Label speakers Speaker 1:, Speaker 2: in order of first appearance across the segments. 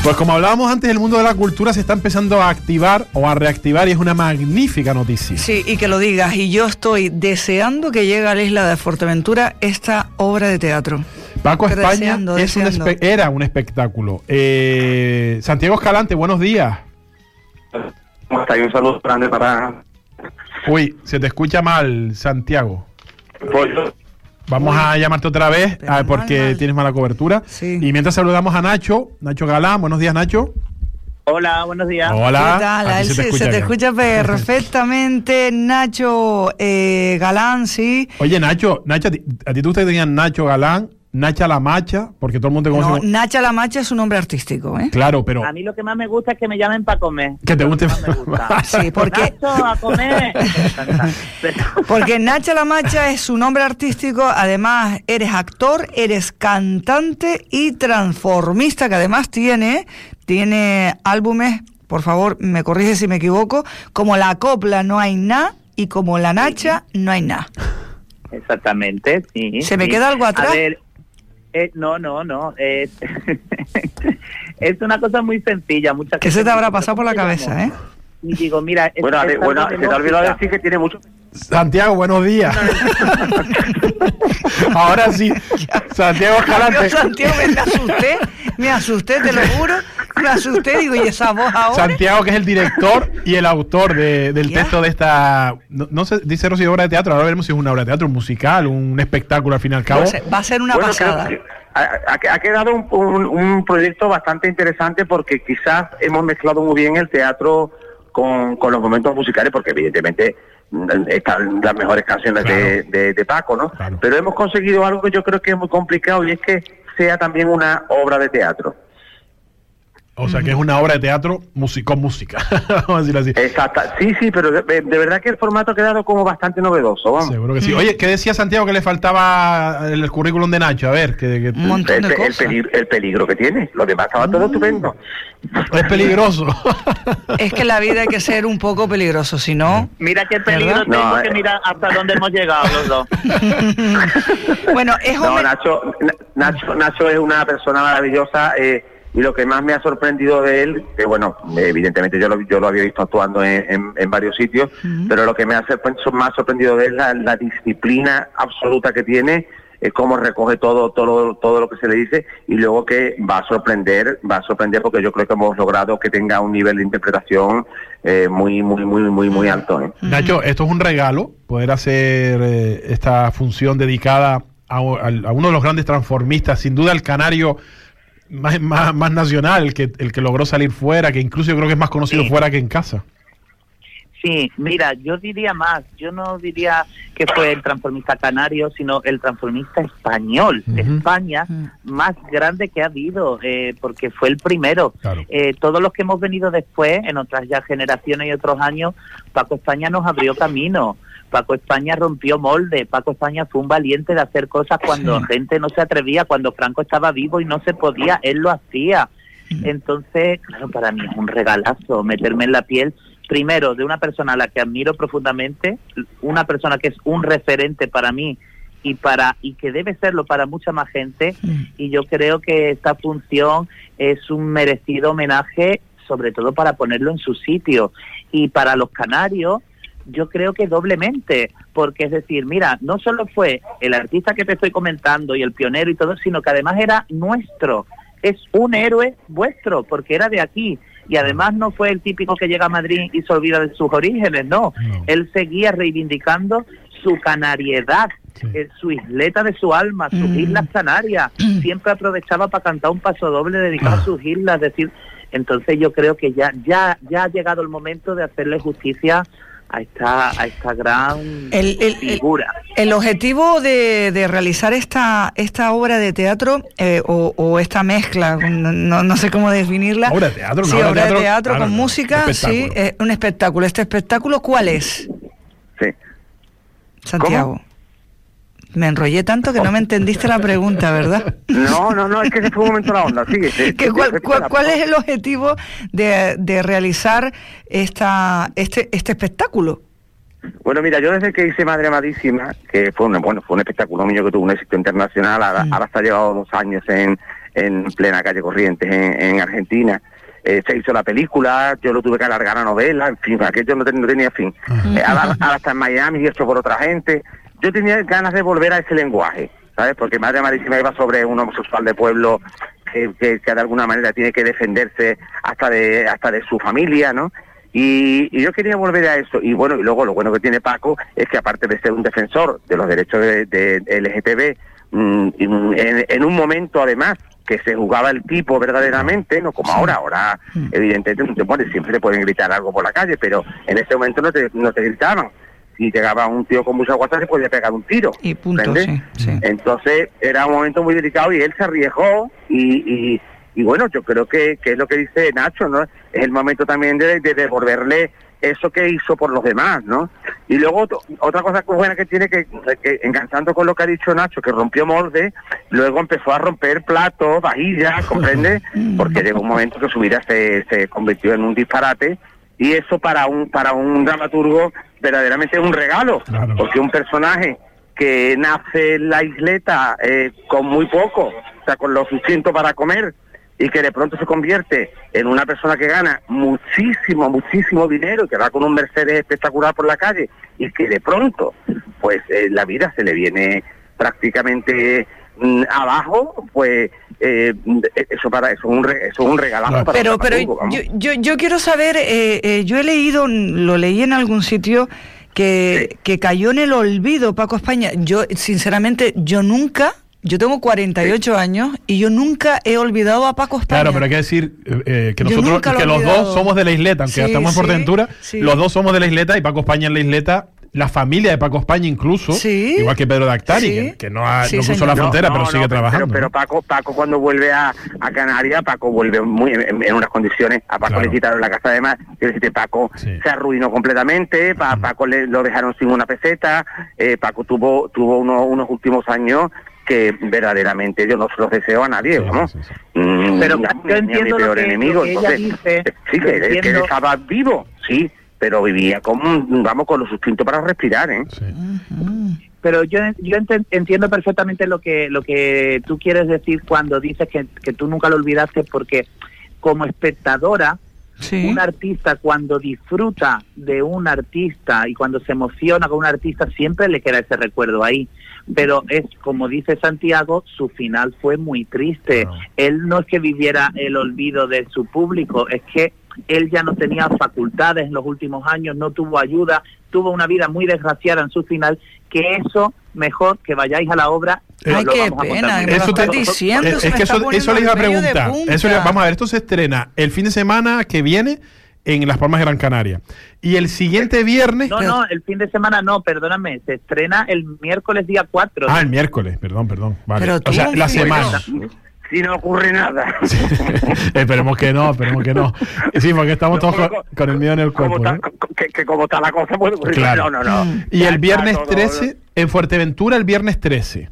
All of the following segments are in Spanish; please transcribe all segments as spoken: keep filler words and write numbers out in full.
Speaker 1: Pues como hablábamos antes, el mundo de la cultura se está empezando a activar o a reactivar y es una magnífica noticia.
Speaker 2: Sí, y que lo digas. Y yo estoy deseando que llegue a la isla de Fuerteventura esta obra de teatro.
Speaker 1: Paco
Speaker 2: Pero
Speaker 1: España
Speaker 2: deseando,
Speaker 1: es un
Speaker 2: deseando.
Speaker 1: espe- era un espectáculo. Eh, Santiago Escalante, buenos días.
Speaker 3: ¿Cómo está? Y un saludo grande para...
Speaker 1: Uy, se te escucha mal, Santiago.
Speaker 3: Pollo.
Speaker 1: Vamos
Speaker 2: Uy.
Speaker 1: a llamarte otra vez
Speaker 2: Pero
Speaker 1: ah,
Speaker 2: mal,
Speaker 1: porque
Speaker 2: mal.
Speaker 1: tienes mala cobertura.
Speaker 2: Sí.
Speaker 1: Y mientras saludamos a Nacho, Nacho Galán. Buenos días, Nacho.
Speaker 4: Hola, buenos días.
Speaker 1: Hola.
Speaker 2: ¿Qué tal?
Speaker 1: A
Speaker 2: A
Speaker 1: ti
Speaker 2: él
Speaker 1: se te
Speaker 2: se,
Speaker 1: escucha
Speaker 2: se te
Speaker 1: bien.
Speaker 2: escucha perfectamente. Nacho eh, Galán, sí.
Speaker 1: Oye, Nacho, Nacho, a ti, a ti te gusta que te digan Nacho Galán, Nacha la Macha, porque todo el mundo te conoce.
Speaker 2: No,
Speaker 1: como-
Speaker 2: Nacha la Macha es un nombre artístico, ¿eh?
Speaker 1: Claro, pero
Speaker 4: A mí lo que más me gusta es que me llamen para comer.
Speaker 1: que te
Speaker 4: Lo
Speaker 1: guste.
Speaker 4: más me gusta.
Speaker 2: Sí, porque,
Speaker 4: Nacho, a comer. Pero-
Speaker 2: porque Nacha la Macha es su nombre artístico. Además, eres actor, eres cantante y transformista, que además tiene, tiene álbumes, por favor, me corrige si me equivoco, como La Copla no hay nada y como La Nacha no hay nada.
Speaker 4: Exactamente, sí.
Speaker 2: ¿Se me
Speaker 4: sí.
Speaker 2: queda algo atrás?
Speaker 4: A ver, eh, no, no, no. Es, es una cosa muy sencilla. Muchas
Speaker 2: ¿Qué se te habrá pasado por la cabeza, eh?
Speaker 4: Y digo, mira... es-
Speaker 3: Bueno,
Speaker 4: es
Speaker 3: Ale,
Speaker 4: algo
Speaker 3: bueno,
Speaker 4: de
Speaker 3: se te ha olvidado
Speaker 4: música.
Speaker 3: decir que tiene mucho...
Speaker 1: Santiago, buenos días. Ahora sí, Santiago
Speaker 2: Dios,
Speaker 1: Escalante.
Speaker 2: Santiago, me, me asusté, me asusté, te lo juro, me asusté, digo, ¿y esa voz ahora?
Speaker 1: Santiago, que es el director y el autor de- del
Speaker 2: Ya.
Speaker 1: texto de esta, no, no sé, dice Rosy, obra de teatro. Ahora veremos si es una obra de teatro, un musical, un espectáculo al fin y al cabo.
Speaker 2: Va a ser- va a ser una
Speaker 3: Bueno,
Speaker 2: pasada.
Speaker 3: creo que ha, ha- ha quedado un, un- un proyecto bastante interesante porque quizás hemos mezclado muy bien el teatro con, con los momentos musicales, porque evidentemente mm, están las mejores canciones
Speaker 1: Claro.
Speaker 3: de, de- de Paco, ¿no?
Speaker 1: Claro.
Speaker 3: Pero hemos conseguido algo que yo creo que es muy complicado y es que sea también una obra de teatro.
Speaker 1: O sea, que es una obra de teatro musi- con música, vamos a decirlo así.
Speaker 3: Exacto, sí, sí, pero de, de verdad que el formato ha quedado como bastante novedoso, vamos.
Speaker 1: Seguro que sí. Oye, ¿qué decía Santiago que le faltaba en el currículum de Nacho? A ver, que, que-
Speaker 2: Un montón
Speaker 3: El,
Speaker 2: de
Speaker 3: pe- el
Speaker 2: cosas.
Speaker 3: peligro, el peligro que tiene, lo demás estaba todo estupendo.
Speaker 1: es peligroso.
Speaker 2: Es que en la vida hay que ser un poco peligroso, si no...
Speaker 4: Mira qué peligro
Speaker 2: ¿Verdad?
Speaker 4: tengo,
Speaker 3: No,
Speaker 4: que
Speaker 3: eh.
Speaker 4: mira hasta dónde hemos llegado los dos.
Speaker 2: Bueno, es
Speaker 3: No,
Speaker 2: homen-
Speaker 3: Nacho, Na- Nacho, Nacho es una persona maravillosa eh, y lo que más me ha sorprendido de él, que bueno, evidentemente yo lo, yo lo había visto actuando en, en- en varios sitios, pero lo que me ha sorpre- más sorprendido de él es la, la disciplina absoluta que tiene, eh, cómo recoge todo, todo, todo lo que se le dice y luego que va a sorprender, va a sorprender porque yo creo que hemos logrado que tenga un nivel de interpretación eh, muy, muy, muy, muy, muy alto. ¿eh?
Speaker 1: Nacho, esto es un regalo, poder hacer eh, esta función dedicada a, a- a uno de los grandes transformistas, sin duda el canario más, más, más nacional, el que, el que logró salir fuera, que incluso yo creo que es más conocido
Speaker 4: Sí.
Speaker 1: fuera que en casa.
Speaker 4: Sí, mira, yo diría más, yo no diría que fue el transformista canario, sino el transformista español, de
Speaker 1: Ujú.
Speaker 4: España,
Speaker 2: Ujú.
Speaker 4: más grande que ha habido, eh, porque fue el primero.
Speaker 1: Claro.
Speaker 4: Eh, todos los que hemos venido después, en otras ya generaciones y otros años, Paco España nos abrió camino. Paco España rompió molde, Paco España fue un valiente de hacer cosas cuando
Speaker 2: Sí.
Speaker 4: gente no se atrevía, cuando Franco estaba vivo y no se podía, él lo hacía. Entonces, claro, para mí es un regalazo meterme en la piel, primero, de una persona a la que admiro profundamente, una persona que es un referente para mí y para y que debe serlo para mucha más gente, y yo creo que esta función es un merecido homenaje, sobre todo para ponerlo en su sitio, y para los canarios yo creo que doblemente, porque es decir, mira, no solo fue el artista que te estoy comentando y el pionero y todo, sino que además era nuestro, es un héroe vuestro, porque era de aquí, y además no fue el típico que llega a Madrid y se olvida de sus orígenes, no,
Speaker 1: No.
Speaker 4: él seguía reivindicando su canariedad,
Speaker 1: Sí.
Speaker 4: eh, su isleta de su alma, sus
Speaker 2: Mm.
Speaker 4: islas canarias, siempre aprovechaba para cantar un paso doble dedicado
Speaker 1: Ah.
Speaker 4: a sus islas, es decir, entonces yo creo que ya ya ya ha llegado el momento de hacerle justicia a esta a esta gran
Speaker 2: El- el- el-
Speaker 4: figura.
Speaker 2: El objetivo de, de realizar esta esta obra de teatro eh, o, o esta mezcla, no, no, no sé cómo definirla.
Speaker 1: Obra de teatro, una
Speaker 2: sí,
Speaker 1: obra
Speaker 2: obra
Speaker 1: de
Speaker 2: de
Speaker 1: teatro,
Speaker 2: teatro
Speaker 1: claro,
Speaker 2: con
Speaker 1: no,
Speaker 2: música,
Speaker 1: un
Speaker 2: sí,
Speaker 1: espectáculo.
Speaker 2: eh, un espectáculo. ¿Este espectáculo cuál es,
Speaker 3: Sí.
Speaker 2: Santiago? Me enrollé tanto que no me entendiste la pregunta, ¿verdad?
Speaker 3: No, no, no, es que se fue un momento la onda, sigue. sí,
Speaker 2: ¿Qué,
Speaker 3: sí,
Speaker 2: cuál,
Speaker 3: repítela,
Speaker 2: cuál-
Speaker 3: por
Speaker 2: cuál
Speaker 3: favor.
Speaker 2: es el objetivo de, de realizar esta este este espectáculo?
Speaker 3: Bueno, mira, yo desde que hice Madre Amadísima, que fue un, bueno, fue un espectáculo mío que tuvo un éxito internacional, ahora,
Speaker 2: Mm.
Speaker 3: ahora está llevado dos años en, en plena calle Corrientes, en, en Argentina. Eh, se hizo la película, yo lo tuve que alargar a novela, en fin, aquello no, ten, no tenía fin. Eh, ahora, ahora está en Miami y hecho por otra gente. Yo tenía ganas de volver a ese lenguaje, ¿sabes? Porque Madre Marísima iba sobre un homosexual de pueblo que, que, que de alguna manera tiene que defenderse hasta de hasta de su familia, ¿no? Y, y yo quería volver a eso. Y bueno, y luego lo bueno que tiene Paco es que aparte de ser un defensor de los derechos de, de, de L G T B, mmm, en, en un momento además que se jugaba el tipo verdaderamente, no como sí. ahora, ahora evidentemente no te pones, siempre te pueden gritar algo por la calle, pero en ese momento no te, no te gritaban. Si llegaba un tío con mucha guasa se podía pegar un tiro.
Speaker 2: Y punto, sí, sí.
Speaker 3: Entonces era un momento muy delicado y él se arriesgó y, y, y bueno, yo creo que, que es lo que dice Nacho, ¿no? Es el momento también de, de devolverle eso que hizo por los demás, ¿no? Y luego otra cosa buena que tiene, que, que enganchando con lo que ha dicho Nacho, que rompió molde, luego empezó a romper platos, vajillas, ¿comprende? Porque llegó un momento que su vida se, se convirtió en un disparate, y eso para un para un dramaturgo verdaderamente es un regalo, claro. Porque un personaje que nace en la isleta eh, con muy poco, o sea, con lo suficiente para comer, y que de pronto se convierte en una persona que gana muchísimo, muchísimo dinero, y que va con un Mercedes espectacular por la calle, y que de pronto, pues eh, la vida se le viene prácticamente mm, abajo, pues eh, eso para eso es un, re, eso es un regalazo claro. para
Speaker 2: Pero, pero yo, yo, yo quiero saber, eh, eh, yo he leído, lo leí en algún sitio, que, sí. que cayó en el olvido Paco España. Yo, sinceramente, yo nunca... Yo tengo cuarenta y ocho sí. años y yo nunca he olvidado a Paco España.
Speaker 1: Claro, pero hay que decir eh, que nosotros, que los dos somos de la isleta, aunque sí, estamos en sí, Portaventura, sí. los dos somos de la isleta y Paco España en la isleta, la familia de Paco España incluso, sí. igual que Pedro Dactari, sí. que, que no, ha, sí, no cruzó la frontera, no, no, pero sigue no, trabajando.
Speaker 3: Pero, pero Paco Paco cuando vuelve a, a Canarias, Paco vuelve muy en, en unas condiciones, a Paco claro. le quitaron la casa de más, quiero decirte, Paco sí. se arruinó completamente, pa, mm. Paco le, lo dejaron sin una peseta, eh, Paco tuvo tuvo unos, unos últimos años que verdaderamente yo no se los deseo a nadie, ¿no? Sí, sí, sí. Mm,
Speaker 4: pero
Speaker 3: ni,
Speaker 4: yo entiendo
Speaker 3: ni a mi peor
Speaker 4: lo que,
Speaker 3: enemigo.
Speaker 4: Lo que
Speaker 3: Entonces,
Speaker 4: ella dice,
Speaker 3: sí, que, él, que él estaba vivo, sí, pero vivía como, vamos, con lo sustituto para respirar, ¿eh? Sí.
Speaker 4: Uh-huh. Pero yo yo ent- entiendo perfectamente lo que lo que tú quieres decir cuando dices que, que tú nunca lo olvidaste, porque como espectadora, sí. un artista cuando disfruta de un artista y cuando se emociona con un artista siempre le queda ese recuerdo ahí. Pero es como dice Santiago, su final fue muy triste. No. Él no es que viviera el olvido de su público, es que él ya no tenía facultades en los últimos años, no tuvo ayuda, tuvo una vida muy desgraciada en su final, que eso mejor que vayáis a la obra.
Speaker 2: Ay,
Speaker 4: lo
Speaker 2: qué
Speaker 4: vamos
Speaker 2: pena,
Speaker 4: a
Speaker 2: me
Speaker 1: eso
Speaker 2: lo
Speaker 1: te,
Speaker 2: diciendo,
Speaker 1: es, es que eso, eso le iba a preguntar. Eso le, vamos a ver, esto se estrena el fin de semana que viene en Las Palmas de Gran Canaria. Y el siguiente viernes...
Speaker 4: No, no, el fin de semana no, perdóname, se estrena el miércoles día cuatro.
Speaker 1: Ah, el miércoles, perdón, perdón. Vale.
Speaker 2: Pero
Speaker 1: o sea, la semana.
Speaker 3: Si no ocurre nada.
Speaker 1: Sí. Esperemos que no, esperemos que no. Sí, porque estamos todos con, con el miedo en el cuerpo.
Speaker 3: Como
Speaker 1: ¿eh?
Speaker 3: está, que, que como está la cosa, pues,
Speaker 1: claro.
Speaker 3: no, no, no.
Speaker 1: Y ya el viernes todo, trece, todo. En Fuerteventura, el viernes trece.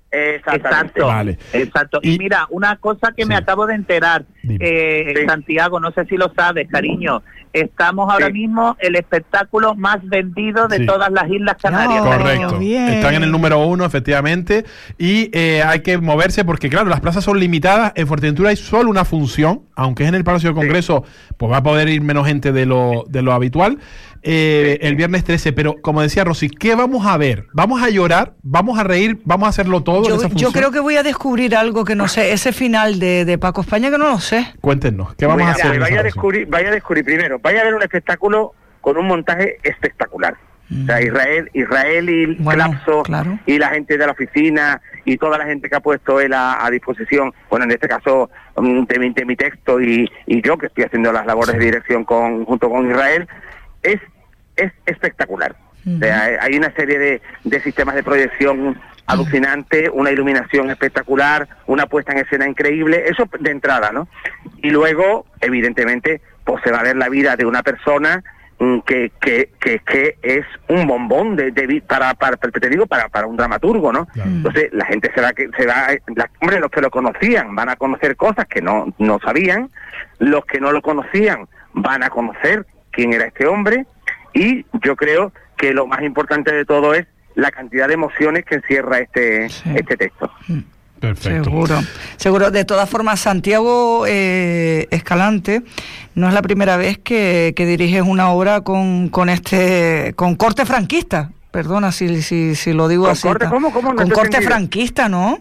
Speaker 4: Exacto,
Speaker 1: vale.
Speaker 4: exacto. Y, y mira, una cosa que sí. me acabo de enterar, eh, sí. Santiago, no sé si lo sabes, cariño, estamos ahora sí. mismo el espectáculo más vendido de sí. todas las Islas Canarias.
Speaker 1: No, correcto. Bien. Están en el número uno, efectivamente, y eh, hay que moverse porque, claro, las plazas son limitadas. En Fuerteventura hay solo una función, aunque es en el Palacio de Congreso, sí. pues va a poder ir menos gente de lo, de lo habitual. Eh, el viernes trece, pero como decía Rosy, ¿qué vamos a ver? ¿Vamos a llorar? ¿Vamos a reír? ¿Vamos a hacerlo todo?
Speaker 2: Yo,
Speaker 1: en esa función?
Speaker 2: yo creo que voy a descubrir algo que no sé, ese final de, de Paco España que no lo sé.
Speaker 1: Cuéntenos, ¿qué vamos
Speaker 3: Oiga,
Speaker 1: a hacer?
Speaker 3: Vaya a, descubrir, vaya a descubrir primero, vaya a ver un espectáculo con un montaje espectacular. Mm. O sea, Israel, Israel y el
Speaker 2: bueno,
Speaker 3: Colapso,
Speaker 2: claro.
Speaker 3: y la gente de la oficina y toda la gente que ha puesto él a, a disposición, bueno, en este caso de mi, de mi texto y, y yo que estoy haciendo las labores de dirección con junto con Israel, es es espectacular. Uh-huh. O sea, hay una serie de, de sistemas de proyección alucinante, una iluminación espectacular, una puesta en escena increíble, eso de entrada, ¿no? Y luego, evidentemente, pues se va a ver la vida de una persona mm, que, que, que, que es un bombón de, de para, para, te digo, para, para un dramaturgo, ¿no? Claro. Entonces, la gente se va, se va, la, hombre, los que lo conocían van a conocer cosas que no, no sabían, los que no lo conocían van a conocer quién era este hombre. Y yo creo que lo más importante de todo es la cantidad de emociones que encierra este, sí. este texto.
Speaker 1: Perfecto.
Speaker 2: Seguro, seguro. De todas formas, Santiago eh, Escalante no es la primera vez que, que diriges una obra con, con este con corte franquista. Perdona si, si, si lo digo
Speaker 3: ¿Con
Speaker 2: así.
Speaker 3: corte? ¿Cómo? ¿Cómo? No
Speaker 2: con
Speaker 3: te
Speaker 2: corte
Speaker 3: entendí.
Speaker 2: franquista, ¿no?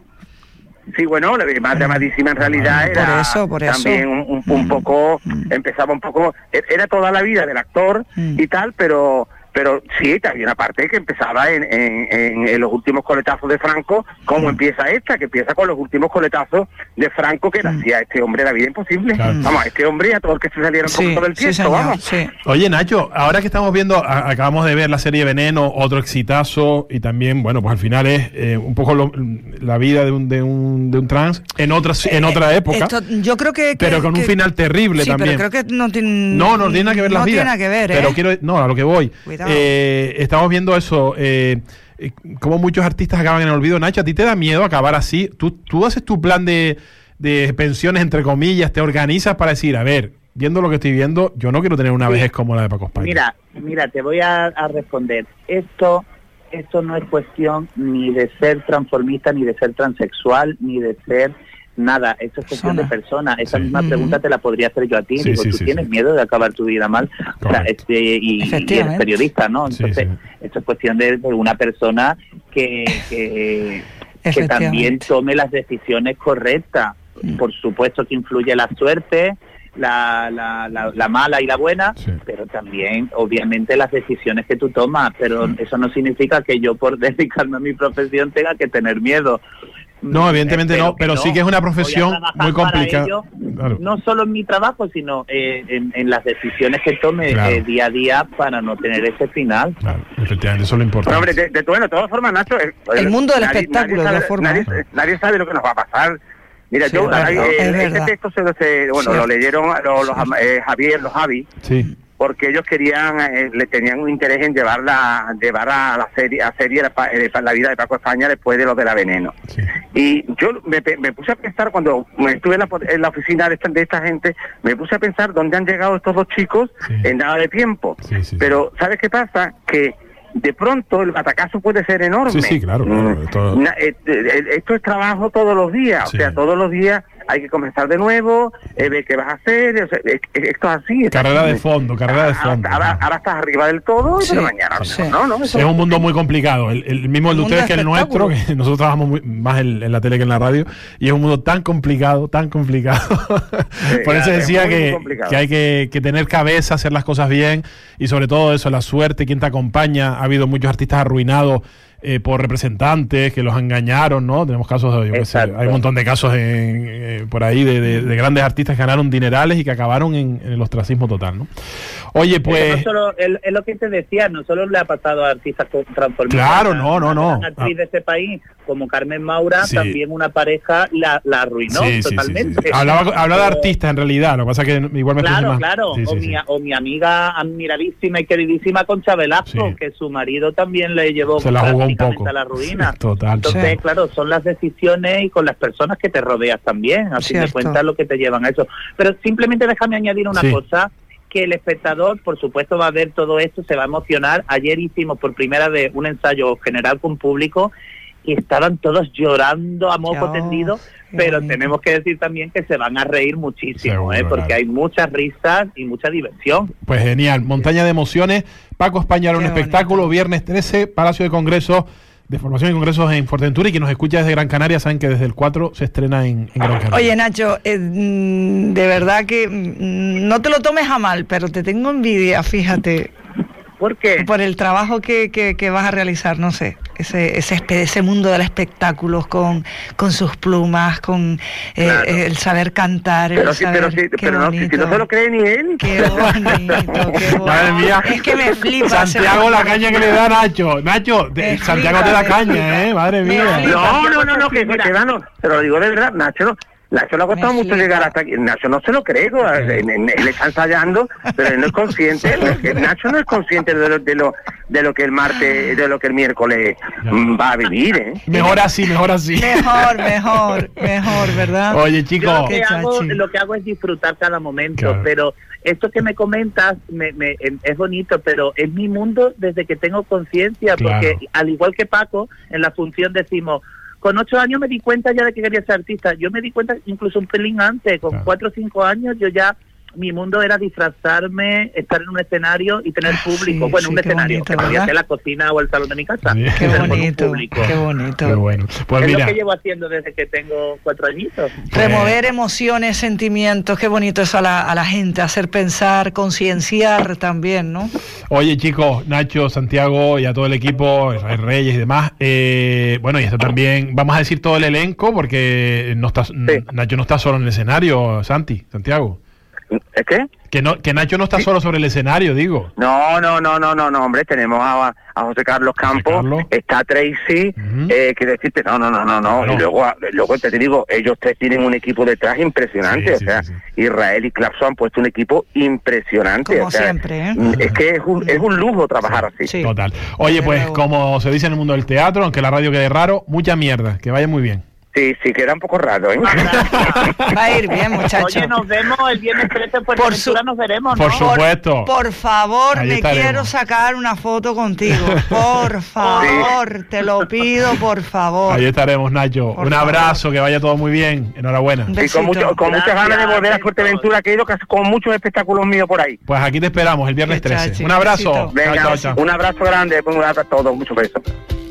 Speaker 3: Sí, bueno, la más llamadísima en realidad era
Speaker 2: por eso, por eso.
Speaker 3: también un, un, un
Speaker 2: Mm.
Speaker 3: poco,
Speaker 2: Mm.
Speaker 3: empezaba un poco, era toda la vida del actor
Speaker 2: Mm.
Speaker 3: y tal, pero pero sí, también una parte que empezaba en, en, en, en los últimos coletazos de Franco, como
Speaker 2: Mm.
Speaker 3: empieza esta, que empieza con los últimos coletazos de Franco que le hacía a este hombre la vida imposible.
Speaker 1: Claro.
Speaker 3: Vamos, a este hombre y a todo el que se saliera un
Speaker 2: Sí,
Speaker 3: poquito del
Speaker 2: sí,
Speaker 3: tiesto,
Speaker 2: señor,
Speaker 3: vamos.
Speaker 2: sí.
Speaker 1: Oye, Nacho, ahora que estamos viendo, a- acabamos de ver la serie Veneno, otro exitazo, y también, bueno, pues al final es eh, un poco lo- la vida de un, de un, de un trans en otra, en otra
Speaker 2: Eh,
Speaker 1: época,
Speaker 2: esto, yo creo que, que-
Speaker 1: pero con un
Speaker 2: que-
Speaker 1: final terrible
Speaker 2: sí,
Speaker 1: también.
Speaker 2: pero creo que no tiene
Speaker 1: No, no tiene nada que ver las
Speaker 2: no
Speaker 1: vidas.
Speaker 2: tiene nada que ver, ¿eh?
Speaker 1: Pero quiero, no, a lo que voy.
Speaker 2: Cuidado.
Speaker 1: Eh, estamos viendo eso, eh, eh, cómo muchos artistas acaban en el olvido. Nacho, ¿a ti te da miedo acabar así? ¿Tú, tú haces tu plan de, de pensiones, entre comillas, te organizas para decir, a ver, viendo lo que estoy viendo, yo no quiero tener una
Speaker 4: Sí.
Speaker 1: vejez como la de Paco España?
Speaker 4: Mira, mira, te voy a, a responder. Esto, esto no es cuestión ni de ser transformista, ni de ser transexual, ni de ser nada. Esto es cuestión
Speaker 2: Persona.
Speaker 4: de persona. Esa
Speaker 1: Sí.
Speaker 4: misma
Speaker 2: Ujú.
Speaker 4: pregunta te la podría hacer yo a ti.
Speaker 1: Sí,
Speaker 4: Digo,
Speaker 1: sí,
Speaker 4: ¿tú
Speaker 1: sí,
Speaker 4: tienes
Speaker 1: sí.
Speaker 4: miedo de acabar tu vida mal? O sea,
Speaker 1: Correcto.
Speaker 4: este, y, y eres
Speaker 2: Efectivamente.
Speaker 4: periodista, ¿no?
Speaker 1: Sí,
Speaker 4: Entonces,
Speaker 1: sí.
Speaker 4: esto es cuestión de, de una persona que, que, que también
Speaker 2: Efectivamente.
Speaker 4: tome las decisiones correctas.
Speaker 2: Mm.
Speaker 4: Por supuesto que influye la suerte, la, la, la, la mala y la buena,
Speaker 1: Sí.
Speaker 4: pero también obviamente las decisiones que tú tomas, pero eso no significa que yo por dedicarme a mi profesión tenga que tener miedo.
Speaker 1: No, evidentemente
Speaker 4: Espero
Speaker 1: no, pero sí que es una
Speaker 4: Voy a
Speaker 1: profesión
Speaker 4: trabajar
Speaker 1: muy
Speaker 4: para
Speaker 1: complicada.
Speaker 4: ello,
Speaker 1: Claro.
Speaker 4: no solo en mi trabajo, sino eh, en, en las decisiones que tome
Speaker 1: Claro.
Speaker 4: eh, día a día para no tener ese final.
Speaker 1: Claro, efectivamente, eso es lo importante.
Speaker 3: Bueno, hombre, de, de, bueno, de todas formas, Nacho... eh,
Speaker 2: El mundo del
Speaker 3: nadie-
Speaker 2: espectáculo,
Speaker 3: nadie
Speaker 2: de
Speaker 3: sabe,
Speaker 2: todas formas.
Speaker 3: Nadie, nadie sabe lo que nos va a pasar. Mira,
Speaker 2: Sí,
Speaker 3: yo,
Speaker 2: es verdad,
Speaker 3: hay,
Speaker 2: es
Speaker 3: eh, este
Speaker 2: verdad.
Speaker 3: texto se lo, se- bueno,
Speaker 2: Sí.
Speaker 3: lo leyeron los, los, eh, Javier, los Javi,
Speaker 1: Sí,
Speaker 3: porque ellos querían, eh, le tenían un interés en llevar la, llevar a la serie, a serie la, pa- eh, la vida de Paco España después de lo de la Veneno.
Speaker 1: sí.
Speaker 3: Y yo me, pe- me puse a pensar, cuando me estuve en la, en la oficina de esta, de esta gente, me puse a pensar dónde han llegado estos dos chicos
Speaker 1: Sí.
Speaker 3: en nada de tiempo.
Speaker 1: Sí, sí, sí.
Speaker 3: Pero, ¿sabes qué pasa? Que de pronto el batacazo puede ser enorme.
Speaker 1: Sí, sí, claro, claro,
Speaker 3: Mm,
Speaker 1: esto-
Speaker 3: na- eh, eh, esto es trabajo todos los días,
Speaker 1: Sí.
Speaker 3: o sea, todos los días hay que comenzar de nuevo, eh, ver qué vas a hacer, o sea, eh, eh, esto es así.
Speaker 1: Carrera de fondo, carrera de fondo.
Speaker 3: Ahora, ahora estás arriba del todo,
Speaker 2: Sí,
Speaker 3: pero mañana
Speaker 2: sí.
Speaker 3: no, no, eso-
Speaker 1: Es un mundo muy complicado, el, el mismo el de
Speaker 2: Un mundo
Speaker 1: ustedes que el nuestro,
Speaker 2: espectáculo.
Speaker 1: que nosotros trabajamos muy- más en, en la tele que en la radio, y es un mundo tan complicado, tan complicado. Por eso
Speaker 3: es
Speaker 1: decía
Speaker 3: muy, muy
Speaker 1: que,
Speaker 3: complicado.
Speaker 1: que hay que, que tener cabeza, hacer las cosas bien, y sobre todo eso, la suerte, quien te acompaña. Ha habido muchos artistas arruinados eh, por representantes que los engañaron, ¿no? Tenemos casos de, yo qué sé,
Speaker 4: Exacto.
Speaker 1: hay un montón de casos en, eh, por ahí de, de- de grandes artistas que ganaron dinerales y que acabaron en, en el ostracismo total, ¿no? Oye,
Speaker 4: Pero
Speaker 1: pues...
Speaker 4: no solo, es, es lo que te decía, no solo le ha pasado a artistas con- transformistas.
Speaker 1: Claro,
Speaker 4: a-
Speaker 1: no, no,
Speaker 4: a
Speaker 1: no.
Speaker 4: una actriz de este país, como Carmen Maura,
Speaker 1: Sí.
Speaker 4: también una pareja la, la arruinó
Speaker 1: Sí, sí, sí,
Speaker 4: totalmente.
Speaker 1: sí, sí. Hablaba, hablaba de
Speaker 4: O-
Speaker 1: artistas en realidad, lo que pasa es que igual me
Speaker 4: Claro,
Speaker 1: más.
Speaker 4: claro.
Speaker 1: Sí,
Speaker 4: o,
Speaker 1: sí,
Speaker 4: mi,
Speaker 1: sí.
Speaker 4: o mi amiga admiradísima y queridísima Concha Velasco,
Speaker 1: Sí.
Speaker 4: que su marido también le llevó
Speaker 1: Se la jugó un
Speaker 4: prácticamente
Speaker 1: poco.
Speaker 4: a la ruina.
Speaker 1: Total.
Speaker 4: Entonces,
Speaker 2: Sí.
Speaker 4: claro, son las decisiones y con las personas que te rodeas también, a fin de
Speaker 2: Cierto.
Speaker 4: cuentas, lo que te llevan a eso. Pero simplemente déjame añadir una
Speaker 1: Sí.
Speaker 4: cosa, que el espectador, por supuesto, va a ver todo esto, se va a emocionar. Ayer hicimos por primera vez un ensayo general con público y estaban todos llorando a moco
Speaker 2: Oh,
Speaker 4: tendido,
Speaker 2: qué
Speaker 4: pero
Speaker 2: bonito.
Speaker 4: tenemos que decir también que se van a reír muchísimo,
Speaker 1: Seguro,
Speaker 4: ¿eh? porque
Speaker 1: claro.
Speaker 4: hay muchas risas y mucha diversión.
Speaker 1: Pues genial, montaña de emociones. Paco España era un
Speaker 2: Qué
Speaker 1: espectáculo,
Speaker 2: bonito.
Speaker 1: viernes trece, Palacio de Congresos, de formación y congresos en Fuerteventura, y quien nos escucha desde Gran Canaria saben que desde el cuatro se estrena en, en Gran Canaria.
Speaker 2: Oye, Nacho, eh, mm, de verdad que mm, no te lo tomes a mal, pero te tengo envidia, fíjate,
Speaker 4: ¿Por qué?
Speaker 2: por el trabajo que, que, que vas a realizar, no sé, ese, ese, espe- ese mundo del espectáculo con, con sus plumas, con eh,
Speaker 3: Claro.
Speaker 2: el saber cantar, el
Speaker 3: Pero sí,
Speaker 2: saber...
Speaker 3: pero sí,
Speaker 2: qué
Speaker 3: pero no, si, si
Speaker 2: bonito.
Speaker 3: no se lo cree ni él.
Speaker 2: Qué bonito, qué bonito.
Speaker 1: Madre mía.
Speaker 2: Es que me flipa.
Speaker 1: Santiago, la caña que le da Nacho. Nacho, te-
Speaker 2: Me
Speaker 1: Santiago
Speaker 2: flipa,
Speaker 1: te da
Speaker 2: me
Speaker 1: caña,
Speaker 2: flipa.
Speaker 1: ¿eh? Madre
Speaker 2: Me
Speaker 1: mía.
Speaker 2: flipa.
Speaker 3: No, no, no, no, que,
Speaker 4: Mira.
Speaker 3: que va, no, te lo digo de verdad, Nacho no. Nacho le ha costado
Speaker 2: Me
Speaker 3: mucho
Speaker 2: flipa.
Speaker 3: llegar hasta aquí. Nacho no se lo cree, en- en- él está ensayando, pero él no es consciente. él- Nacho no es consciente de lo, de lo, de lo que el martes, de lo que el miércoles mm, va a vivir, ¿eh?
Speaker 1: Mejor así, mejor así.
Speaker 2: Mejor, mejor, mejor, ¿verdad?
Speaker 1: Oye,
Speaker 4: Yo
Speaker 1: chicos.
Speaker 4: lo, que
Speaker 2: Qué
Speaker 4: hago,
Speaker 2: chachi.
Speaker 4: lo que hago es disfrutar cada momento,
Speaker 1: Claro.
Speaker 4: pero esto que me comentas me, me, es bonito, pero es mi mundo desde que tengo conciencia,
Speaker 1: Claro.
Speaker 4: porque al igual que Paco, en la función decimos, con ocho años me di cuenta ya de que quería ser artista. Yo me di cuenta incluso un pelín antes, con
Speaker 1: Claro.
Speaker 4: cuatro o cinco años yo ya, mi mundo era disfrazarme, estar en un escenario y tener público.
Speaker 2: Sí,
Speaker 4: bueno,
Speaker 2: sí,
Speaker 4: un
Speaker 2: qué
Speaker 4: escenario,
Speaker 2: bonito,
Speaker 4: que podría
Speaker 2: ¿verdad?
Speaker 4: ser la cocina o el salón de mi casa.
Speaker 1: Sí.
Speaker 2: Qué
Speaker 4: pero con un
Speaker 2: bonito,
Speaker 4: público.
Speaker 2: qué bonito.
Speaker 1: Qué bueno. Pues
Speaker 4: es
Speaker 1: mira,
Speaker 4: lo que llevo haciendo desde que tengo cuatro añitos.
Speaker 2: Remover emociones, sentimientos, qué bonito eso a la, a la gente, hacer pensar, concienciar también, ¿no?
Speaker 1: oye chicos, Nacho, Santiago y a todo el equipo, Israel Reyes y demás, eh, bueno, y está también, vamos a decir todo el elenco, porque no está, Nacho no está solo en el escenario, Santi, Santiago.
Speaker 3: ¿Es qué?
Speaker 1: Que no, que Nacho no está solo sobre el escenario, digo.
Speaker 3: No, no, no, no, no, no, hombre, tenemos a, a José Carlos Campos,
Speaker 1: Carlos.
Speaker 3: está Tracy,
Speaker 1: Ujú.
Speaker 3: eh, que decirte, no, no, no, no, no,
Speaker 1: Claro.
Speaker 3: y luego, luego te digo, ellos tres tienen un equipo detrás impresionante,
Speaker 1: Sí,
Speaker 3: o
Speaker 1: sí,
Speaker 3: sea,
Speaker 1: sí,
Speaker 3: Israel y Clapson han puesto un equipo impresionante,
Speaker 2: Como
Speaker 3: o sea,
Speaker 2: siempre, ¿eh?
Speaker 3: es que es un, es un lujo trabajar así.
Speaker 2: Sí.
Speaker 1: Total. Oye,
Speaker 2: Desde
Speaker 1: pues
Speaker 2: luego.
Speaker 1: como se dice en el mundo del teatro, aunque la radio quede raro, mucha mierda, que vaya muy bien.
Speaker 3: Sí, sí, queda un poco raro, ¿eh?
Speaker 2: Va a ir bien, muchachos.
Speaker 4: Oye, nos vemos el viernes trece en
Speaker 2: Por
Speaker 4: Fuerteventura,
Speaker 2: su-
Speaker 4: nos veremos, ¿no?
Speaker 1: Por supuesto.
Speaker 2: Por favor,
Speaker 1: Ahí
Speaker 2: me
Speaker 1: estaremos.
Speaker 2: quiero sacar una foto contigo. Por favor, te lo pido, por favor.
Speaker 1: Ahí estaremos, Nacho.
Speaker 2: Por
Speaker 1: Un
Speaker 2: favor.
Speaker 1: abrazo, que vaya todo muy bien. Enhorabuena.
Speaker 2: Un
Speaker 3: Y
Speaker 2: besito.
Speaker 3: con, mucho, con muchas
Speaker 4: Gracias,
Speaker 3: ganas de volver a
Speaker 4: besos.
Speaker 3: Fuerteventura, que he ido casi con muchos espectáculos míos por ahí.
Speaker 1: Pues aquí te esperamos el viernes
Speaker 2: Qué
Speaker 1: trece.
Speaker 2: chachi,
Speaker 1: Un abrazo.
Speaker 2: besito.
Speaker 3: Venga,
Speaker 1: Chao, chao, chao.
Speaker 3: un abrazo grande, un abrazo a todos, muchos besos.